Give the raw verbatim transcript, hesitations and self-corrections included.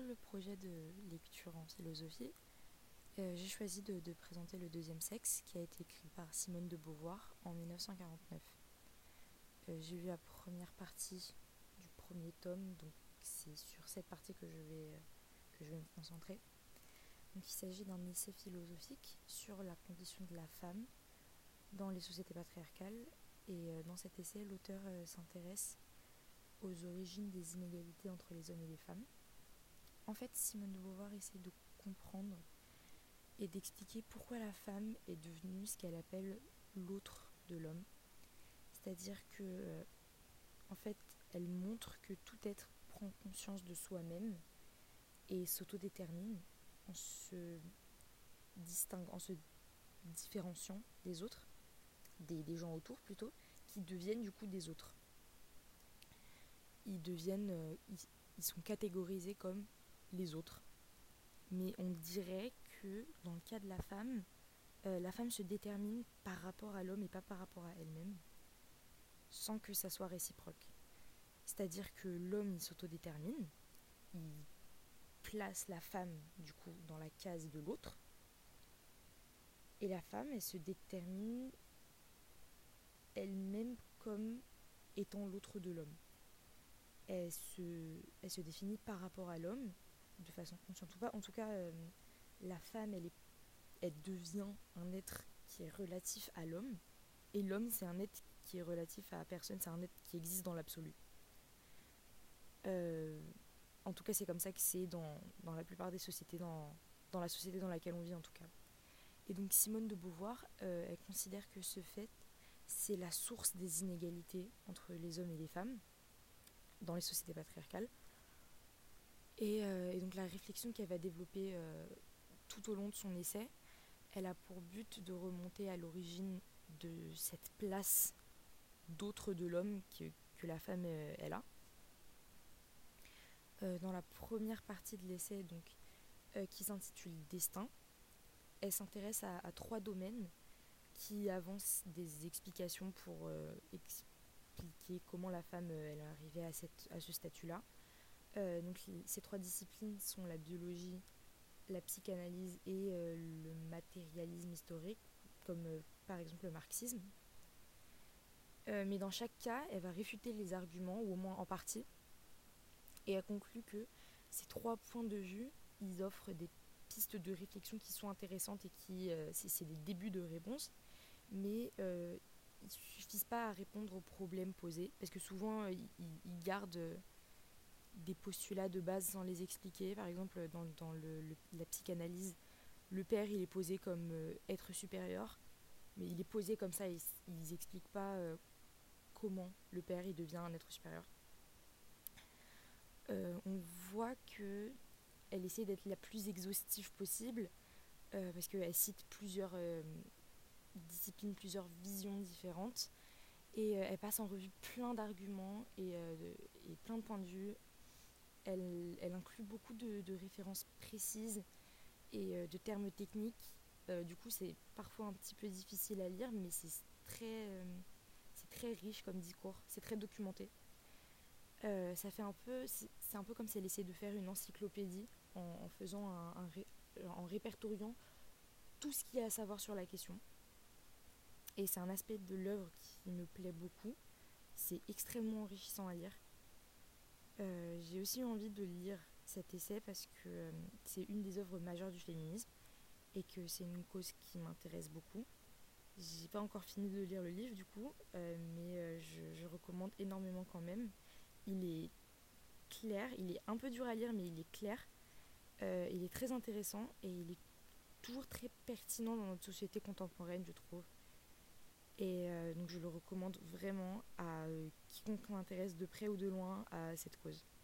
le projet de lecture en philosophie, euh, j'ai choisi de, de présenter Le Deuxième Sexe, qui a été écrit par Simone de Beauvoir en mille neuf cent quarante-neuf. Euh, j'ai lu la première partie du premier tome, donc c'est sur cette partie que je vais, euh, que je vais me concentrer. Donc il s'agit d'un essai philosophique sur la condition de la femme dans les sociétés patriarcales. Et euh, dans cet essai, l'auteur euh, s'intéresse aux origines des inégalités entre les hommes et les femmes. En fait, Simone de Beauvoir essaie de comprendre et d'expliquer pourquoi la femme est devenue ce qu'elle appelle l'autre de l'homme. C'est-à-dire que, euh, en fait, elle montre que tout être prend conscience de soi-même et s'autodétermine en se distinguant, en se différenciant des autres, des, des gens autour plutôt, qui deviennent du coup des autres. Ils deviennent, euh, ils, ils sont catégorisés comme les autres. Mais on dirait que dans le cas de la femme, euh, la femme se détermine par rapport à l'homme et pas par rapport à elle-même, sans que ça soit réciproque. C'est-à-dire que l'homme, il s'autodétermine, il place la femme, du coup, dans la case de l'autre, et la femme, elle se détermine elle-même comme étant l'autre de l'homme. Elle se, elle se définit par rapport à l'homme, de façon consciente ou pas. En tout cas, euh, la femme, elle, est, elle devient un être qui est relatif à l'homme, et l'homme, c'est un être qui est relatif à personne, c'est un être qui existe dans l'absolu. Euh, en tout cas, c'est comme ça que c'est dans, dans la plupart des sociétés, dans, dans la société dans laquelle on vit en tout cas. Et donc Simone de Beauvoir, euh, elle considère que ce fait, c'est la source des inégalités entre les hommes et les femmes dans les sociétés patriarcales. Et, euh, et donc la réflexion qu'elle va développer euh, tout au long de son essai, elle a pour but de remonter à l'origine de cette place d'autre de l'homme que, que la femme euh, elle a. Euh, dans la première partie de l'essai, donc, euh, qui s'intitule Destin, elle s'intéresse à, à trois domaines qui avancent des explications pour euh, expliquer comment la femme euh, elle est arrivée à, cette, à ce statut-là. Euh, donc, ces trois disciplines sont la biologie, la psychanalyse et euh, le matérialisme historique, comme euh, par exemple le marxisme. Euh, mais dans chaque cas, elle va réfuter les arguments, ou au moins en partie, et elle conclut que ces trois points de vue, ils offrent des pistes de réflexion qui sont intéressantes et qui, euh, c'est, c'est des débuts de réponse, mais euh, ils ne suffisent pas à répondre aux problèmes posés, parce que souvent, euh, ils, ils gardent euh, des postulats de base sans les expliquer. Par exemple, dans, dans le, le, la psychanalyse, le père, il est posé comme euh, être supérieur, mais il est posé comme ça, ils n'expliquent pas euh, comment le père, il devient un être supérieur. Euh, on voit qu'elle essaie d'être la plus exhaustive possible, euh, parce qu'elle cite plusieurs euh, disciplines, plusieurs visions différentes, et euh, elle passe en revue plein d'arguments et, euh, de, et plein de points de vue. Elle, elle inclut beaucoup de, de références précises et euh, de termes techniques. Euh, du coup, c'est parfois un petit peu difficile à lire, mais c'est très, euh, c'est très riche comme discours, c'est très documenté. Euh, ça fait un peu, c'est, c'est un peu comme si elle essayait de faire une encyclopédie en, en faisant un, un ré, en répertoriant tout ce qu'il y a à savoir sur la question. Et c'est un aspect de l'œuvre qui me plaît beaucoup. C'est extrêmement enrichissant à lire. Euh, j'ai aussi eu envie de lire cet essai parce que euh, c'est une des œuvres majeures du féminisme et que c'est une cause qui m'intéresse beaucoup. J'ai pas encore fini de lire le livre du coup, euh, mais euh, je, je recommande énormément quand même. Il est clair, il est un peu dur à lire, mais il est clair. Euh, il est très intéressant et il est toujours très pertinent dans notre société contemporaine, je trouve. Et euh, donc je le recommande vraiment à euh, quiconque m'intéresse de près ou de loin à cette cause.